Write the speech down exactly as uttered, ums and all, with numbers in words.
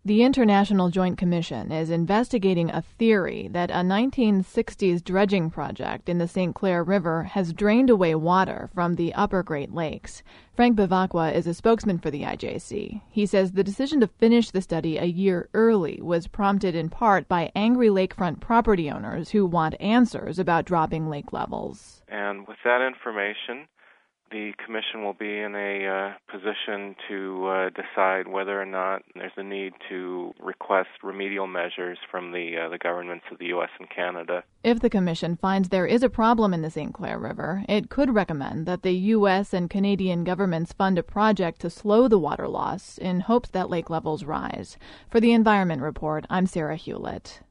The International Joint Commission is investigating a theory that a nineteen sixties dredging project in the Saint Clair River has drained away water from the upper Great Lakes. Frank Bevacqua is a spokesman for the I J C. He says the decision to finish the study a year early was prompted in part by angry lakefront property owners who want answers about dropping lake levels. And with that information, the Commission will be in a uh, position to uh, decide whether or not there's a need to request remedial measures from the uh, the governments of the U S and Canada. If the Commission finds there is a problem in the Saint Clair River, it could recommend that the U S and Canadian governments fund a project to slow the water loss in hopes that lake levels rise. For the Environment Report, I'm Sarah Hewlett.